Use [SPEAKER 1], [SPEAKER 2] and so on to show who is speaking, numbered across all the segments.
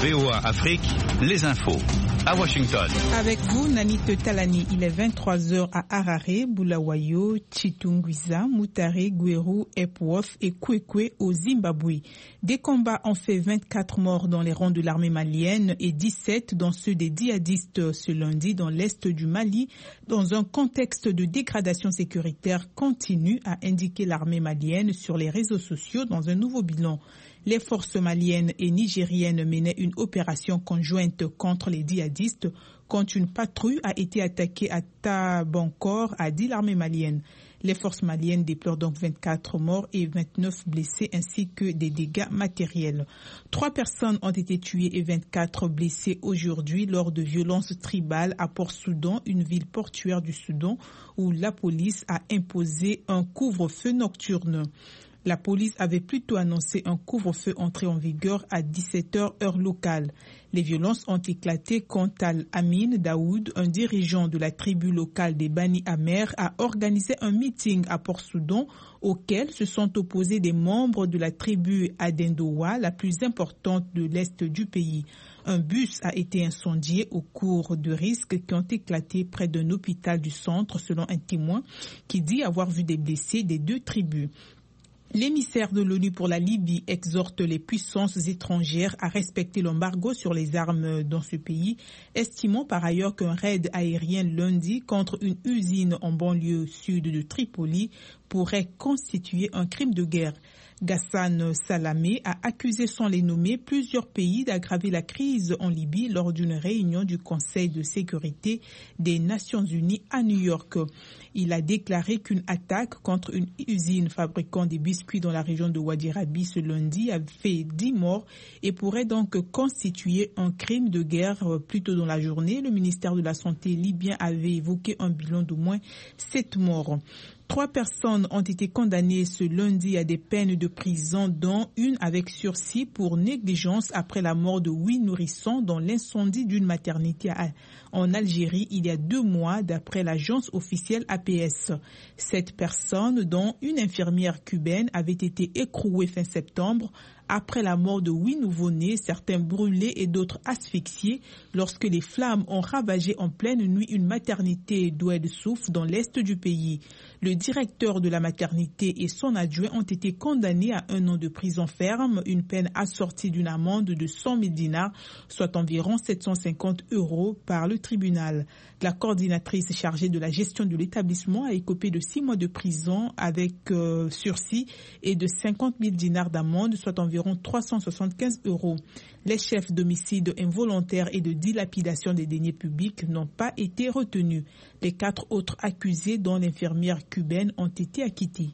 [SPEAKER 1] VOA Afrique, les infos. À Washington.
[SPEAKER 2] Avec vous, Nanit Talani, il est 23h à Harare, Bulawayo, Chitungwiza, Mutare, Gweru, Epworth et Kwekwe au Zimbabwe. Des combats ont fait 24 morts dans les rangs de l'armée malienne et 17 dans ceux des djihadistes ce lundi dans l'est du Mali, dans un contexte de dégradation sécuritaire continue, a indiqué l'armée malienne sur les réseaux sociaux dans un nouveau bilan. Les forces maliennes et nigériennes menaient une opération conjointe contre les djihadistes quand une patrouille a été attaquée à Tabankor, a dit l'armée malienne. Les forces maliennes déplorent donc 24 morts et 29 blessés ainsi que des dégâts matériels. 3 personnes ont été tuées et 24 blessées aujourd'hui lors de violences tribales à Port-Soudan, une ville portuaire du Soudan où la police a imposé un couvre-feu nocturne. La police avait plutôt annoncé un couvre-feu entré en vigueur à 17h heure locale. Les violences ont éclaté quand Al-Amin Daoud, un dirigeant de la tribu locale des Bani Amer, a organisé un meeting à Port-Soudan auquel se sont opposés des membres de la tribu Adendowa, la plus importante de l'est du pays. Un bus a été incendié au cours de risques qui ont éclaté près d'un hôpital du centre, selon un témoin qui dit avoir vu des blessés des 2 tribus. L'émissaire de l'ONU pour la Libye exhorte les puissances étrangères à respecter l'embargo sur les armes dans ce pays, estimant par ailleurs qu'un raid aérien lundi contre une usine en banlieue sud de Tripoli pourrait constituer un crime de guerre. Ghassan Salamé a accusé sans les nommer plusieurs pays d'aggraver la crise en Libye lors d'une réunion du Conseil de sécurité des Nations Unies à New York. Il a déclaré qu'une attaque contre une usine fabriquant des biscuits dans la région de Wadi Rabi ce lundi a fait 10 morts et pourrait donc constituer un crime de guerre. Plus tôt dans la journée, le ministère de la Santé libyen avait évoqué un bilan d'au moins 7 morts. 3 personnes ont été condamnées ce lundi à des peines de prison, dont une avec sursis pour négligence après la mort de 8 nourrissons dans l'incendie d'une maternité en Algérie il y a 2 mois, d'après l'agence officielle APS. 7 personnes, dont une infirmière cubaine, avaient été écrouées fin septembre après la mort de 8 nouveau-nés, certains brûlés et d'autres asphyxiés, lorsque les flammes ont ravagé en pleine nuit une maternité d'Oued Souf dans l'est du pays. Le directeur de la maternité et son adjoint ont été condamnés à 1 an de prison ferme, une peine assortie d'une amende de 100 000 dinars, soit environ 750 € par le tribunal. La coordinatrice chargée de la gestion de l'établissement a écopé de 6 mois de prison avec sursis et de 50 000 dinars d'amende, soit environ 375 €. Les chefs d'homicide involontaire et de dilapidation des deniers publics n'ont pas été retenus. Les 4 autres accusés, dont l'infirmière cubaine, ont été acquittés.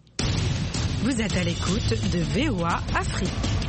[SPEAKER 3] Vous êtes à l'écoute de VOA Afrique.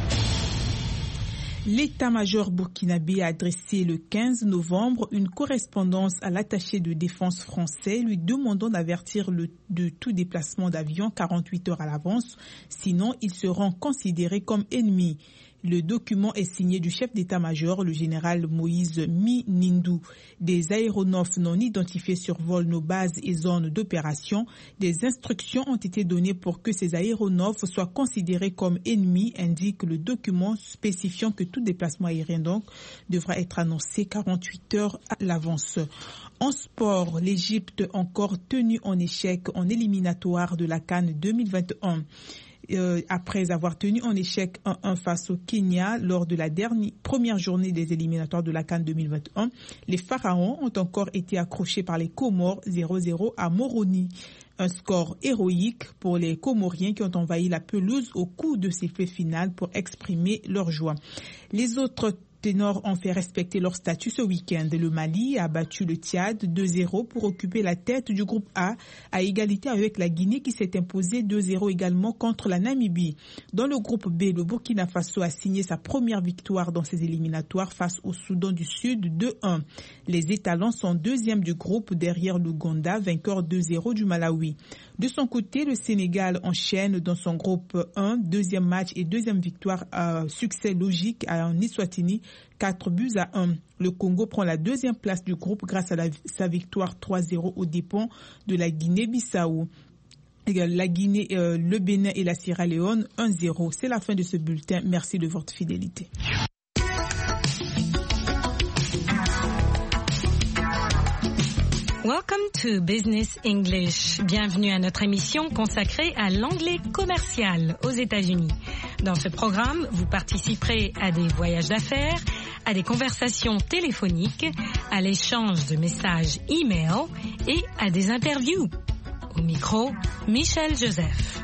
[SPEAKER 2] L'état-major burkinabé a adressé le 15 novembre une correspondance à l'attaché de défense français lui demandant d'avertir de tout déplacement d'avion 48 heures à l'avance, sinon ils seront considérés comme ennemis. Le document est signé du chef d'état-major, le général Moïse Minindou. Des aéronefs non identifiés survolent nos bases et zones d'opération. Des instructions ont été données pour que ces aéronefs soient considérés comme ennemis, indique le document spécifiant que tout déplacement aérien donc devra être annoncé 48 heures à l'avance. En sport, l'Égypte encore tenue en échec en éliminatoire de la CAN 2021. Après avoir tenu en échec 1-1 face au Kenya lors de la première journée des éliminatoires de la CAN 2021, les Pharaons ont encore été accrochés par les Comores 0-0 à Moroni. Un score héroïque pour les Comoriens qui ont envahi la pelouse au coup de sifflet final pour exprimer leur joie. Les autres ténors ont fait respecter leur statut ce week-end. Le Mali a battu le Tchad 2-0 pour occuper la tête du groupe A, à égalité avec la Guinée qui s'est imposée 2-0 également contre la Namibie. Dans le groupe B, le Burkina Faso a signé sa première victoire dans ses éliminatoires face au Soudan du Sud 2-1. Les étalons sont deuxième du groupe derrière l'Ouganda, vainqueur 2-0 du Malawi. De son côté, le Sénégal enchaîne dans son groupe 1, deuxième match et deuxième victoire à succès logique en Eswatini, 4-1. Le Congo prend la deuxième place du groupe grâce à sa victoire 3-0 aux dépens de la Guinée-Bissau. La Guinée, le Bénin et la Sierra Leone 1-0. C'est la fin de ce bulletin. Merci de votre fidélité.
[SPEAKER 3] Welcome to Business English. Bienvenue à notre émission consacrée à l'anglais commercial aux États-Unis. Dans ce programme, vous participerez à des voyages d'affaires, à des conversations téléphoniques, à l'échange de messages e-mail et à des interviews. Au micro, Michel Joseph.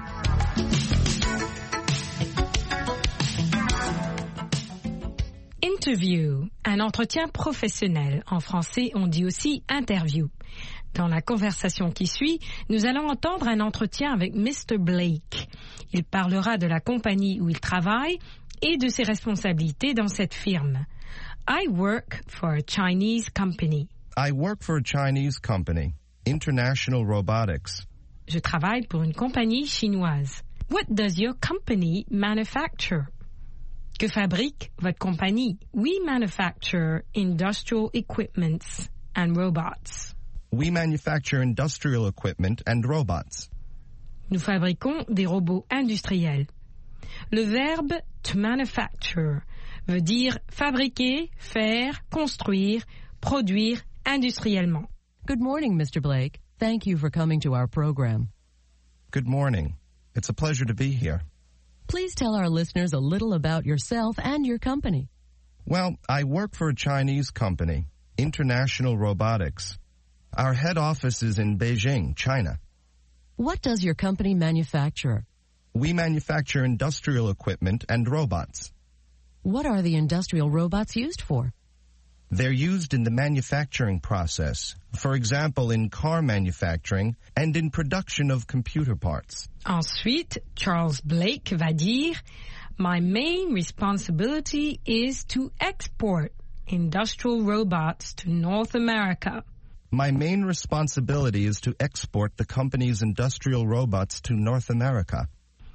[SPEAKER 3] Interview, un entretien professionnel. En français, on dit aussi interview. Dans la conversation qui suit, nous allons entendre un entretien avec Mr. Blake. Il parlera de la compagnie où il travaille et de ses responsabilités dans cette firme. I work for a Chinese company.
[SPEAKER 4] I work for a Chinese company, International Robotics.
[SPEAKER 3] Je travaille pour une compagnie chinoise. What does your company manufacture? Que fabrique votre compagnie? We manufacture industrial equipments and robots.
[SPEAKER 4] We manufacture industrial equipment and robots.
[SPEAKER 3] Nous fabriquons des robots industriels. Le verbe to manufacture veut dire fabriquer, faire, construire, produire industriellement.
[SPEAKER 5] Good morning, Mr. Blake. Thank you for coming to our program.
[SPEAKER 4] Good morning. It's a pleasure to be here.
[SPEAKER 5] Please tell our listeners a little about yourself and your company.
[SPEAKER 4] Well, I work for a Chinese company, International Robotics. Our head office is in Beijing, China.
[SPEAKER 5] What does your company manufacture?
[SPEAKER 4] We manufacture industrial equipment and robots.
[SPEAKER 5] What are the industrial robots used for?
[SPEAKER 4] They're used in the manufacturing process, for example, in car manufacturing and in production of computer parts.
[SPEAKER 3] Ensuite, Charles Blake va dire, My main responsibility is to export industrial robots to North America.
[SPEAKER 4] My main responsibility is to export the company's industrial robots to North America.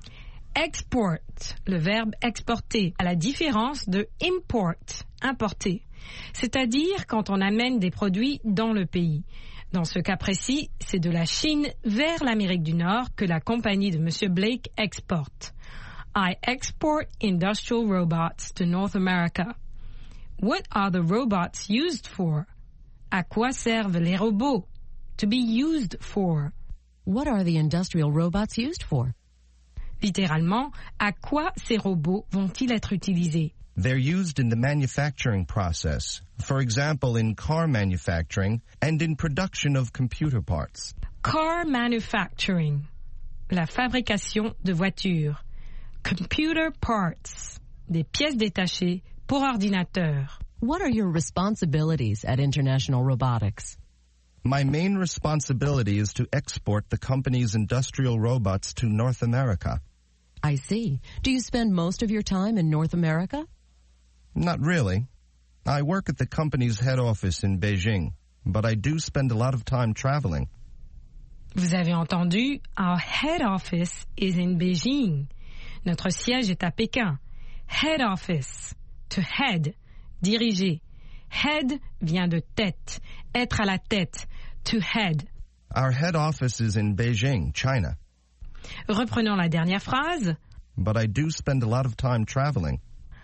[SPEAKER 3] Export, le verbe exporter, à la différence de import, importer. C'est-à-dire quand on amène des produits dans le pays. Dans ce cas précis, c'est de la Chine vers l'Amérique du Nord que la compagnie de M. Blake exporte. I export industrial robots to North America. What are the robots used for? À quoi servent les robots? To be used for.
[SPEAKER 5] What are the industrial robots used for?
[SPEAKER 3] Littéralement, à quoi ces robots vont-ils être utilisés?
[SPEAKER 4] They're used in the manufacturing process, for example, in car manufacturing and in production of computer parts.
[SPEAKER 3] Car manufacturing, la fabrication de voitures. Computer parts, des pièces détachées pour ordinateur.
[SPEAKER 5] What are your responsibilities at International Robotics?
[SPEAKER 4] My main responsibility is to export the company's industrial robots to North America.
[SPEAKER 5] I see. Do you spend most of your time in North America?
[SPEAKER 4] Not really. I work at the company's head office in Beijing, but I do spend a lot of time traveling.
[SPEAKER 3] Vous avez entendu, our head office is in Beijing. Notre siège est à Pékin. Head office, to head, diriger. Head vient de tête, être à la tête, to head.
[SPEAKER 4] Our head office is in Beijing, China.
[SPEAKER 3] Reprenons la dernière phrase.
[SPEAKER 4] But I do spend a lot of time traveling.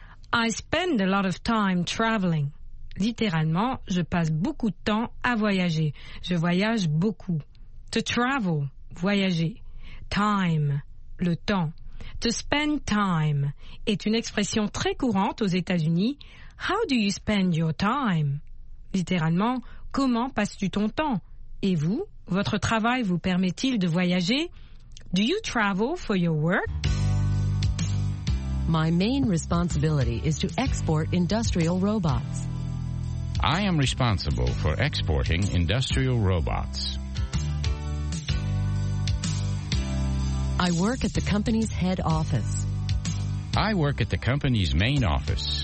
[SPEAKER 3] I spend a lot of time traveling. Littéralement, je passe beaucoup de temps à voyager. Je voyage beaucoup. To travel, voyager. Time, le temps. To spend time est une expression très courante aux États-Unis. How do you spend your time? Littéralement, comment passes-tu ton temps? Et vous, votre travail vous permet-il de voyager? Do you travel for your work?
[SPEAKER 5] My main responsibility is to export industrial robots.
[SPEAKER 1] I am responsible for exporting industrial robots.
[SPEAKER 5] I work at the company's head office.
[SPEAKER 1] I work at the company's main office.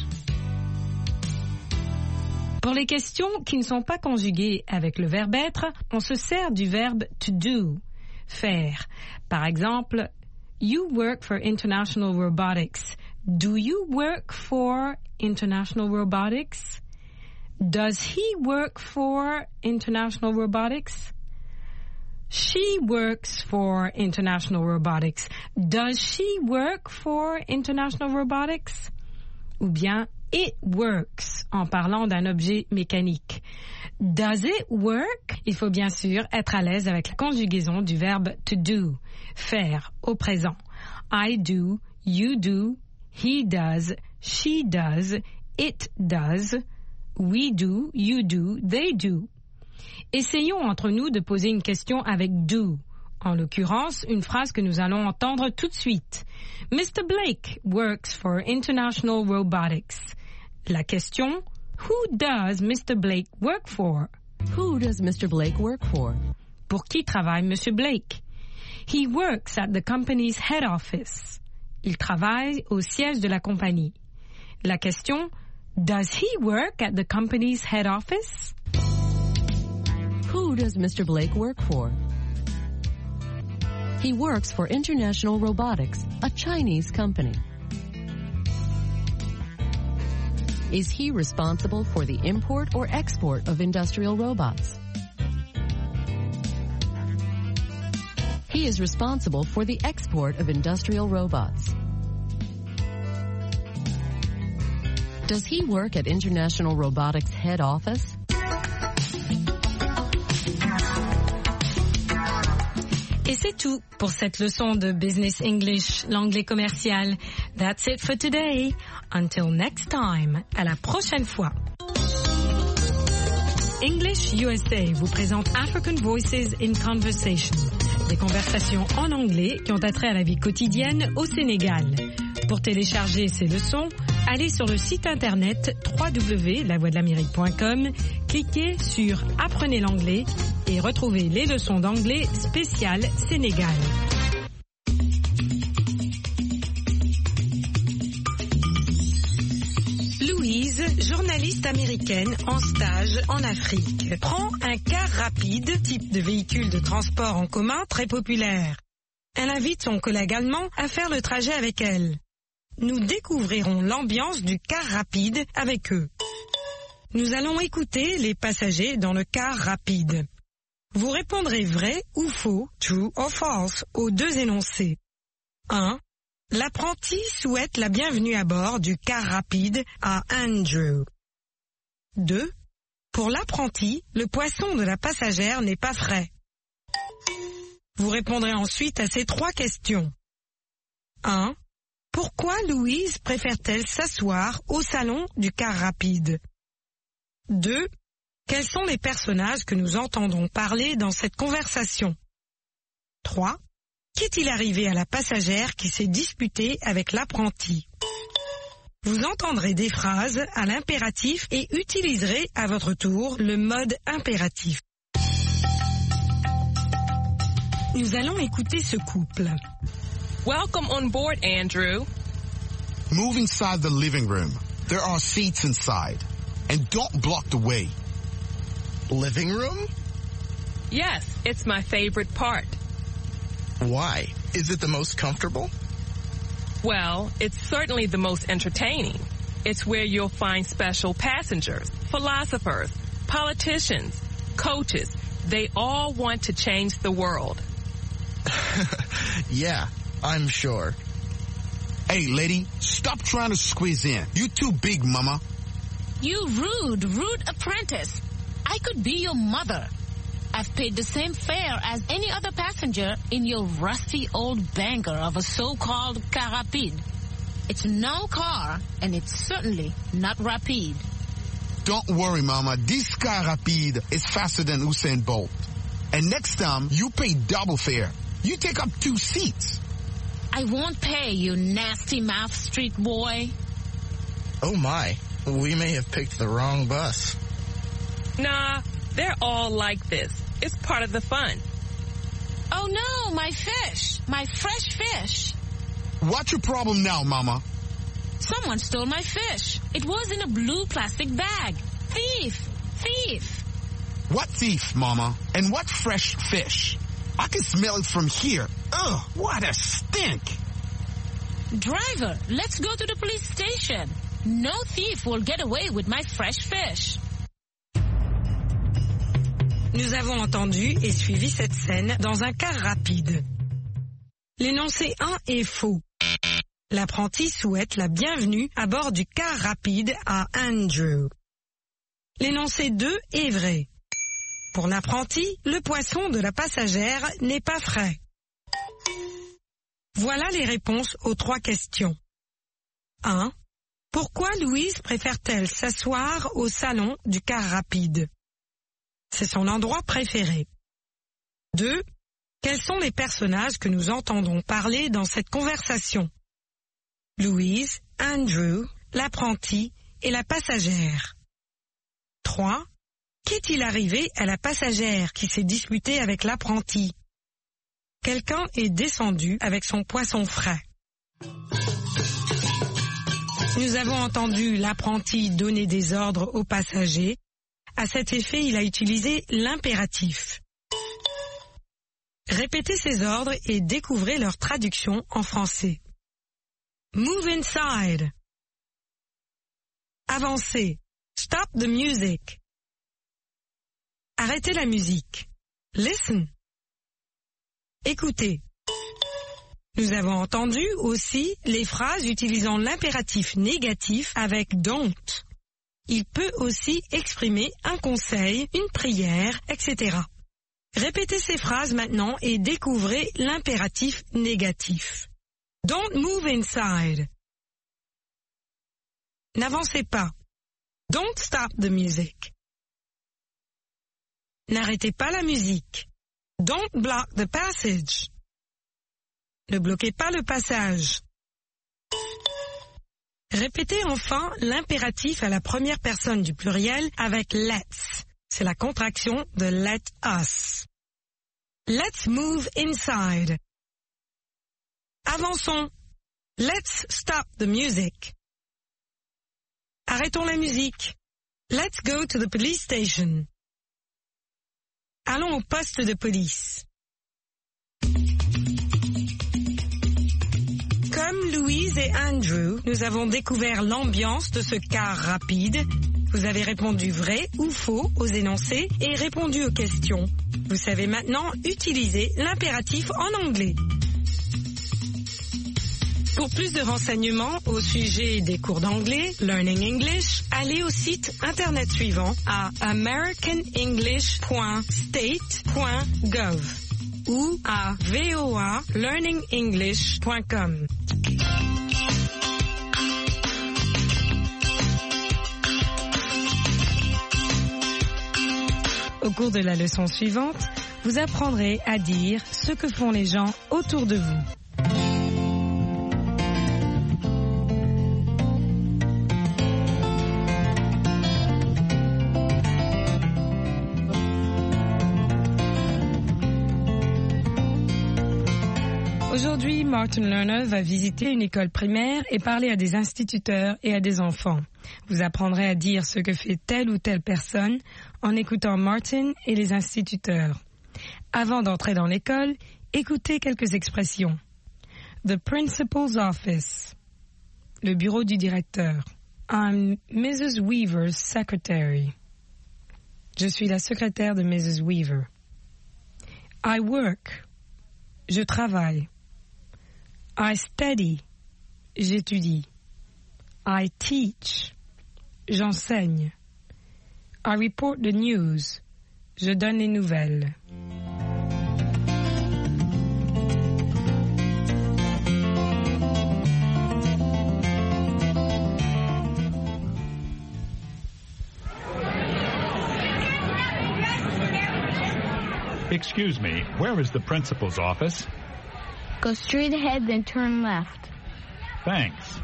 [SPEAKER 3] Pour les questions qui ne sont pas conjuguées avec le verbe être, on se sert du verbe to do, faire. Par exemple, you work for International Robotics. Do you work for International Robotics? Does he work for International Robotics? She works for International Robotics. Does she work for International Robotics? Ou bien it works en parlant d'un objet mécanique. Does it work? Il faut bien sûr être à l'aise avec la conjugaison du verbe to do, faire au présent. I do, you do, he does, she does, it does, we do, you do, they do. Essayons entre nous de poser une question avec do. En l'occurrence, une phrase que nous allons entendre tout de suite. Mr. Blake works for International Robotics. La question, who does Mr. Blake work for?
[SPEAKER 5] Who does Mr. Blake work for?
[SPEAKER 3] Pour qui travaille Monsieur Blake? He works at the company's head office. Il travaille au siège de la compagnie. La question, does he work at the company's head office?
[SPEAKER 5] Who does Mr. Blake work for? He works for International Robotics, a Chinese company. Is he responsible for the import or export of industrial robots? He is responsible for the export of industrial robots. Does he work at International Robotics head office?
[SPEAKER 3] Et c'est tout pour cette leçon de Business English, l'anglais commercial. That's it for today. Until next time. À la prochaine fois. English USA vous présente African Voices in Conversation. Des conversations en anglais qui ont attrait à la vie quotidienne au Sénégal. Pour télécharger ces leçons, allez sur le site internet www.lavoixdelamérique.com, cliquez sur Apprenez l'anglais et retrouvez les leçons d'anglais spéciales Sénégal. Louise, journaliste américaine en stage en Afrique, prend un car rapide, type de véhicule de transport en commun très populaire. Elle invite son collègue allemand à faire le trajet avec elle. Nous découvrirons l'ambiance du car rapide avec eux. Nous allons écouter les passagers dans le car rapide. Vous répondrez vrai ou faux, true or false, aux deux énoncés. 1. L'apprenti souhaite la bienvenue à bord du car rapide à Andrew. 2. Pour l'apprenti, le poisson de la passagère n'est pas frais. Vous répondrez ensuite à ces trois questions. 1. Pourquoi Louise préfère-t-elle s'asseoir au salon du car rapide? 2. Quels sont les personnages que nous entendrons parler dans cette conversation? 3. Qu'est-il arrivé à la passagère qui s'est disputée avec l'apprenti? Vous entendrez des phrases à l'impératif et utiliserez à votre tour le mode impératif. Nous allons écouter ce couple.
[SPEAKER 6] Welcome on board, Andrew.
[SPEAKER 7] Move inside the living room. There are seats inside. And don't block the way.
[SPEAKER 8] Living room?
[SPEAKER 6] Yes, it's my favorite part.
[SPEAKER 8] Why? Is it the most comfortable?
[SPEAKER 6] Well, it's certainly the most entertaining. It's where you'll find special passengers, philosophers, politicians, coaches. They all want to change the world.
[SPEAKER 8] Yeah, I'm sure.
[SPEAKER 7] Hey, lady, stop trying to squeeze in. You're too big, mama.
[SPEAKER 9] You rude apprentice. I could be your mother. I've paid the same fare as any other passenger in your rusty old banker of a so-called car rapide. It's no car, and it's certainly not rapide.
[SPEAKER 7] Don't worry, mama. This car rapide is faster than Usain Bolt. And next time, you pay double fare. You take up 2 seats.
[SPEAKER 9] I won't pay, you nasty mouth street boy.
[SPEAKER 8] Oh my, we may have picked the wrong bus.
[SPEAKER 6] Nah, they're all like this. It's part of the fun.
[SPEAKER 9] Oh no, my fish, my fresh fish.
[SPEAKER 7] What's your problem now, mama?
[SPEAKER 9] Someone stole my fish. It was in a blue plastic bag. Thief.
[SPEAKER 7] What thief, mama? And what fresh fish? I can smell it from here. Ugh, what a stink.
[SPEAKER 9] Driver, let's go to the police station. No thief will get away with my fresh fish.
[SPEAKER 3] Nous avons entendu et suivi cette scène dans un car rapide. L'énoncé 1 est faux. L'apprenti souhaite la bienvenue à bord du car rapide à Andrew. L'énoncé 2 est vrai. Pour l'apprenti, le poisson de la passagère n'est pas frais. Voilà les réponses aux 3 questions. 1. Pourquoi Louise préfère-t-elle s'asseoir au salon du car rapide? C'est son endroit préféré. 2. Quels sont les personnages que nous entendons parler dans cette conversation? Louise, Andrew, l'apprenti et la passagère. 3. Qu'est-il arrivé à la passagère qui s'est disputée avec l'apprenti? Quelqu'un est descendu avec son poisson frais. Nous avons entendu l'apprenti donner des ordres aux passagers. À cet effet, il a utilisé l'impératif. Répétez ces ordres et découvrez leur traduction en français. Move inside. Avancez. Stop the music. Arrêtez la musique. Listen. Écoutez. Nous avons entendu aussi les phrases utilisant l'impératif négatif avec don't. Il peut aussi exprimer un conseil, une prière, etc. Répétez ces phrases maintenant et découvrez l'impératif négatif. Don't move inside. N'avancez pas. Don't stop the music. N'arrêtez pas la musique. Don't block the passage. Ne bloquez pas le passage. Répétez enfin l'impératif à la première personne du pluriel avec let's. C'est la contraction de let us. Let's move inside. Avançons. Let's stop the music. Arrêtons la musique. Let's go to the police station. Allons au poste de police. Comme Louise et Andrew, nous avons découvert l'ambiance de ce car rapide. Vous avez répondu vrai ou faux aux énoncés et répondu aux questions. Vous savez maintenant utiliser l'impératif en anglais. Pour plus de renseignements au sujet des cours d'anglais, Learning English, allez au site internet suivant à americanenglish.state.gov ou à voalearningenglish.com. Au cours de la leçon suivante, vous apprendrez à dire ce que font les gens autour de vous. Aujourd'hui, Martin Lerner va visiter une école primaire et parler à des instituteurs et à des enfants. Vous apprendrez à dire ce que fait telle ou telle personne en écoutant Martin et les instituteurs. Avant d'entrer dans l'école, écoutez quelques expressions. The principal's office. Le bureau du directeur. I'm Mrs. Weaver's secretary. Je suis la secrétaire de Mrs. Weaver. I work. Je travaille. I study. J'étudie. I teach. J'enseigne. I report the news. Je donne les nouvelles.
[SPEAKER 10] Excuse me, where is the principal's office?
[SPEAKER 11] Go straight ahead, then turn left.
[SPEAKER 10] Thanks.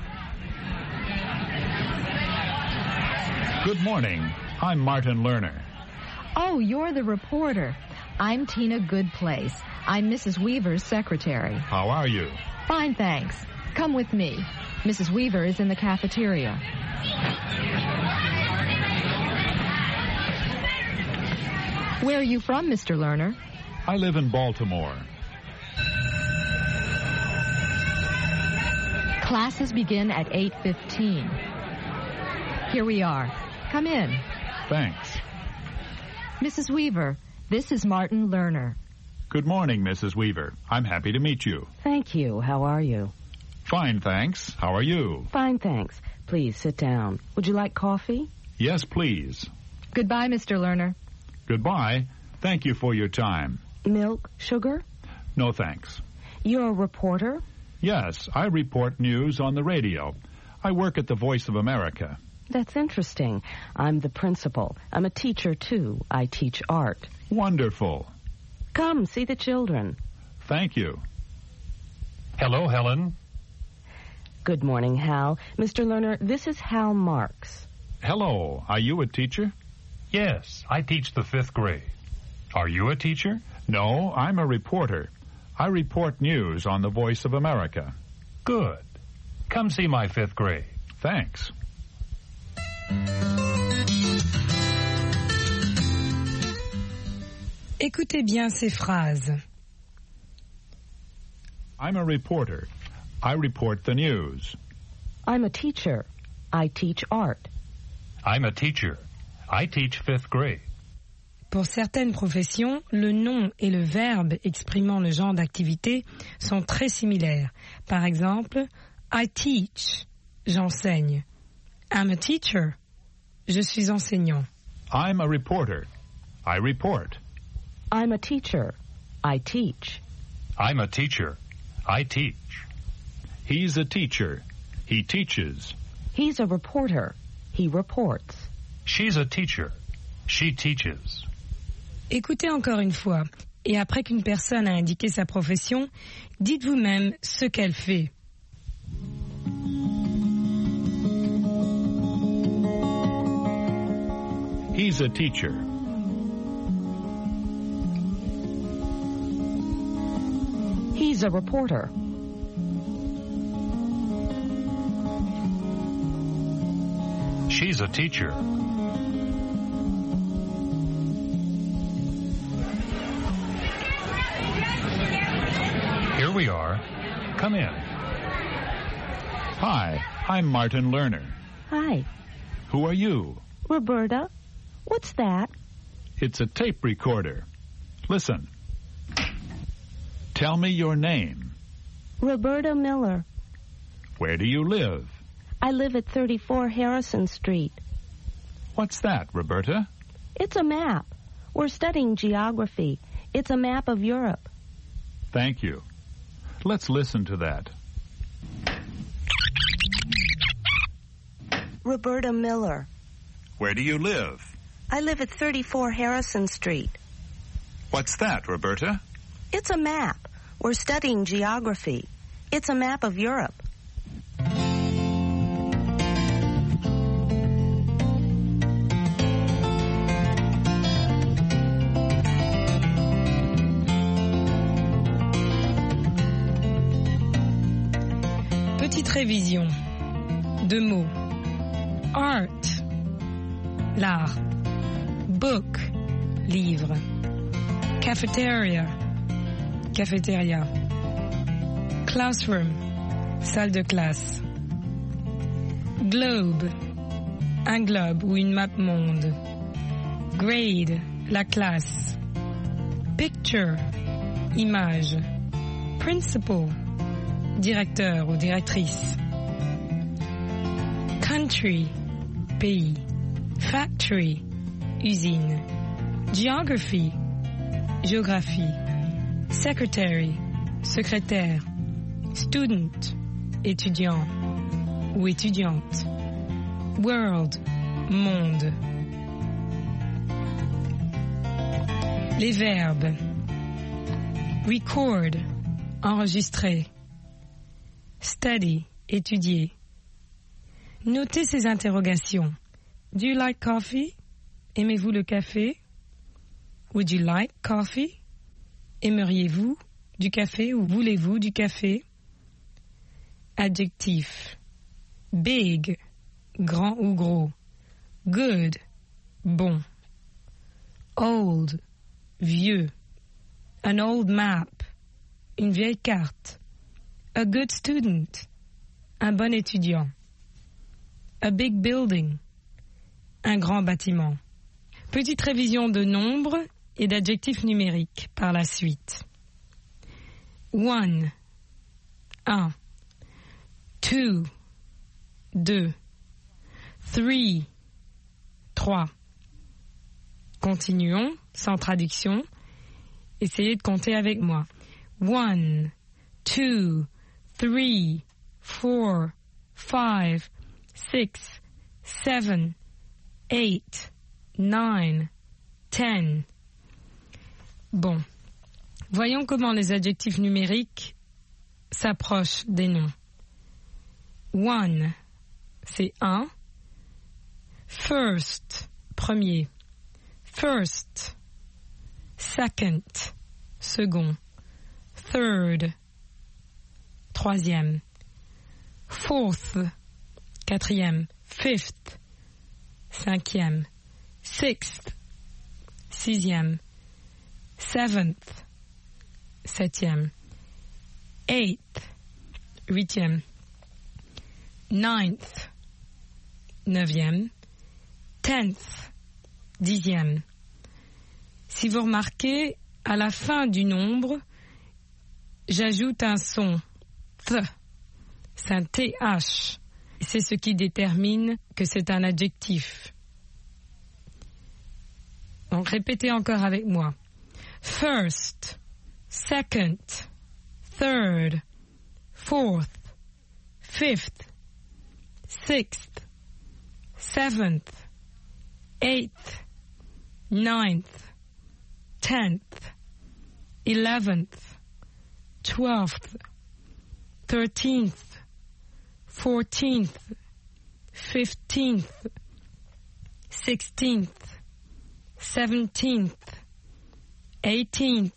[SPEAKER 10] Good morning. I'm Martin Lerner.
[SPEAKER 12] Oh, you're the reporter. I'm Tina Goodplace. I'm Mrs. Weaver's secretary.
[SPEAKER 10] How are you?
[SPEAKER 12] Fine, thanks. Come with me. Mrs. Weaver is in the cafeteria. Where are you from, Mr. Lerner?
[SPEAKER 10] I live in Baltimore.
[SPEAKER 12] Classes begin at 8:15. Here we are. Come in.
[SPEAKER 10] Thanks.
[SPEAKER 12] Mrs. Weaver, this is Martin Lerner.
[SPEAKER 10] Good morning, Mrs. Weaver. I'm happy to meet you.
[SPEAKER 13] Thank you. How are you?
[SPEAKER 10] Fine, thanks. How are you?
[SPEAKER 13] Fine, thanks. Please sit down. Would you like coffee?
[SPEAKER 10] Yes, please.
[SPEAKER 12] Goodbye, Mr. Lerner.
[SPEAKER 10] Goodbye. Thank you for your time.
[SPEAKER 13] Milk, sugar?
[SPEAKER 10] No thanks.
[SPEAKER 13] You're a reporter?
[SPEAKER 10] Yes, I report news on the radio. I work at the Voice of America.
[SPEAKER 13] That's interesting. I'm the principal. I'm a teacher, too. I teach art.
[SPEAKER 10] Wonderful.
[SPEAKER 13] Come, see the children.
[SPEAKER 10] Thank you.
[SPEAKER 14] Hello, Helen.
[SPEAKER 13] Good morning, Hal. Mr. Lerner, this is Hal Marks.
[SPEAKER 10] Hello. Are you a teacher?
[SPEAKER 14] Yes, I teach the 5th grade. Are you a teacher?
[SPEAKER 10] No, I'm a reporter. I report news on the Voice of America.
[SPEAKER 14] Good. Come see my 5th grade.
[SPEAKER 10] Thanks.
[SPEAKER 3] Écoutez bien ces phrases.
[SPEAKER 10] I'm a reporter. I report the news.
[SPEAKER 13] I'm a teacher. I teach art.
[SPEAKER 14] I'm a teacher. I teach 5th grade.
[SPEAKER 3] Pour certaines professions, le nom et le verbe exprimant le genre d'activité sont très similaires. Par exemple, I teach, j'enseigne. I'm a teacher, je suis enseignant.
[SPEAKER 10] I'm a reporter. I report.
[SPEAKER 13] I'm a teacher. I teach.
[SPEAKER 14] I'm a teacher. I teach.
[SPEAKER 10] He's a teacher. He teaches.
[SPEAKER 13] He's a reporter. He reports.
[SPEAKER 14] She's a teacher. She teaches.
[SPEAKER 3] Écoutez encore une fois, et après qu'une personne a indiqué sa profession, dites vous-même ce qu'elle fait.
[SPEAKER 10] He's a teacher.
[SPEAKER 13] He's a reporter.
[SPEAKER 14] She's a teacher. Here we are. Come in.
[SPEAKER 10] Hi, I'm Martin Lerner.
[SPEAKER 13] Hi.
[SPEAKER 10] Who are you?
[SPEAKER 13] Roberta. What's that?
[SPEAKER 10] It's a tape recorder. Listen. Tell me your name.
[SPEAKER 13] Roberta Miller.
[SPEAKER 10] Where do you live?
[SPEAKER 13] I live at 34 Harrison Street.
[SPEAKER 10] What's that, Roberta?
[SPEAKER 13] It's a map. We're studying geography. It's a map of Europe.
[SPEAKER 10] Thank you. Let's listen to that.
[SPEAKER 13] Roberta Miller.
[SPEAKER 10] Where do you live?
[SPEAKER 13] I live at 34 Harrison Street.
[SPEAKER 10] What's that, Roberta?
[SPEAKER 13] It's a map. We're studying geography. It's a map of Europe.
[SPEAKER 3] Petite révision. 2 mots. Art, l'art. Book, livre. Cafeteria, cafétéria. Classroom, salle de classe. Globe, un globe ou une map monde. Grade, la classe. Picture, image. Principal, directeur ou directrice. Country, pays. Factory, usine. Geography, géographie. Secretary, secrétaire. Student, étudiant ou étudiante. World, monde. Les verbes. Record, enregistrer. Study, étudier. Notez ces interrogations. Do you like coffee? Aimez-vous le café? Would you like coffee? Aimeriez-vous du café ou voulez-vous du café? Adjectif. Big, grand ou gros. Good, bon. Old, vieux. An old map, une vieille carte. A good student, un bon étudiant. A big building, un grand bâtiment. Petite révision de nombres et d'adjectifs numériques par la suite. 1, 1. 2, 2. 3, 3. Continuons, sans traduction. Essayez de compter avec moi. 1, 2, 3, 4, 5, 6, 7, 8, 9, 10. Bon, voyons comment les adjectifs numériques s'approchent des noms. 1, c'est 1. First, premier. First. Second, second. Third, troisième. Fourth, quatrième. Fifth, cinquième. Sixth, sixième. Seventh, septième. Eighth, huitième. Ninth, neuvième. Tenth, dixième. Si vous remarquez, à la fin du nombre, j'ajoute un son. Th. C'est un TH. C'est ce qui détermine que c'est un adjectif. Donc répétez encore avec moi. First, second, third, fourth, fifth, sixth, seventh, eighth, ninth, 10th, 11th, 12th, 13th, 14th, 15th, 16th, 17th, 18th,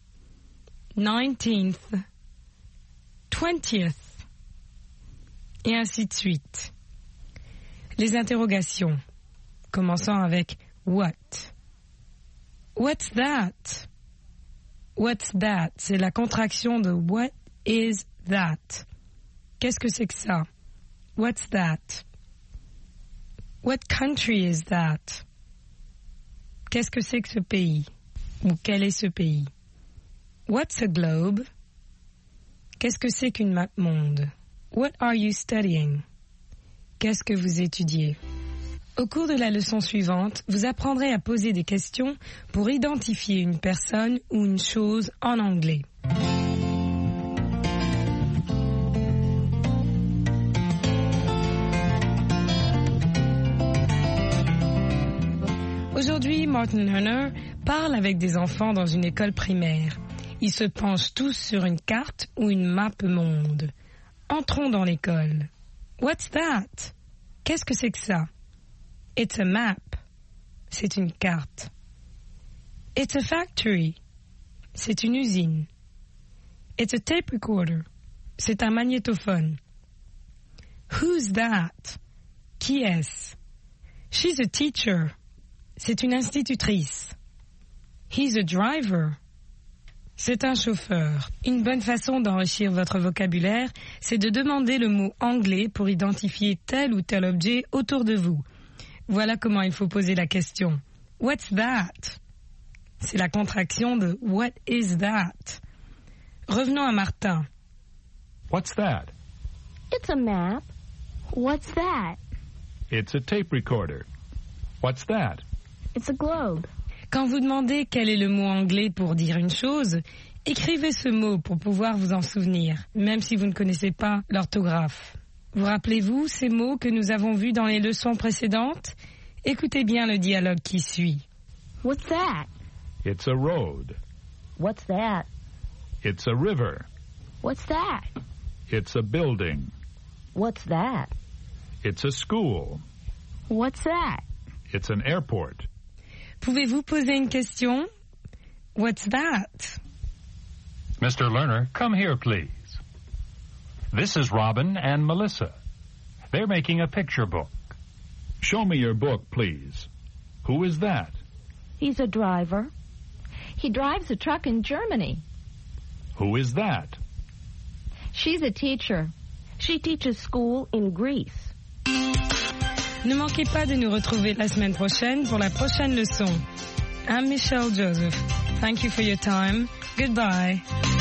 [SPEAKER 3] 19th, 20th, et ainsi de suite. Les interrogations, commençant avec what. What's that? What's that? C'est la contraction de what is that? Qu'est-ce que c'est que ça? What's that? What country is that? Qu'est-ce que c'est que ce pays? Ou quel est ce pays? What's a globe? Qu'est-ce que c'est qu'une map monde? What are you studying? Qu'est-ce que vous étudiez? Au cours de la leçon suivante, vous apprendrez à poser des questions pour identifier une personne ou une chose en anglais. Aujourd'hui, Martin Lerner parle avec des enfants dans une école primaire. Ils se penchent tous sur une carte ou une map monde. Entrons dans l'école. What's that? Qu'est-ce que c'est que ça? It's a map. C'est une carte. It's a factory. C'est une usine. It's a tape recorder. C'est un magnétophone. Who's that? Qui est-ce? She's a teacher. C'est une institutrice. He's a driver. C'est un chauffeur. Une bonne façon d'enrichir votre vocabulaire, c'est de demander le mot anglais pour identifier tel ou tel objet autour de vous. Voilà comment il faut poser la question. What's that? C'est la contraction de What is that? Revenons à Martin.
[SPEAKER 14] What's that?
[SPEAKER 11] It's a map. What's that?
[SPEAKER 14] It's a tape recorder. What's that?
[SPEAKER 11] It's a globe.
[SPEAKER 3] Quand vous demandez quel est le mot anglais pour dire une chose, écrivez ce mot pour pouvoir vous en souvenir, même si vous ne connaissez pas l'orthographe. Vous rappelez-vous ces mots que nous avons vus dans les leçons précédentes? Écoutez bien le dialogue qui suit.
[SPEAKER 11] What's that?
[SPEAKER 14] It's a road.
[SPEAKER 13] What's that?
[SPEAKER 14] It's a river.
[SPEAKER 11] What's that?
[SPEAKER 14] It's a building.
[SPEAKER 13] What's that?
[SPEAKER 14] It's a school.
[SPEAKER 11] What's that?
[SPEAKER 14] It's an airport.
[SPEAKER 3] Pouvez-vous poser une question? What's that?
[SPEAKER 14] Mr. Lerner, come here, please. This is Robin and Melissa. They're making a picture book. Show me your book, please. Who is that?
[SPEAKER 12] He's a driver. He drives a truck in Germany.
[SPEAKER 14] Who is that?
[SPEAKER 12] She's a teacher. She teaches school in Greece.
[SPEAKER 3] Ne manquez pas de nous retrouver la semaine prochaine pour la prochaine leçon. I'm Michelle Joseph. Thank you for your time. Goodbye.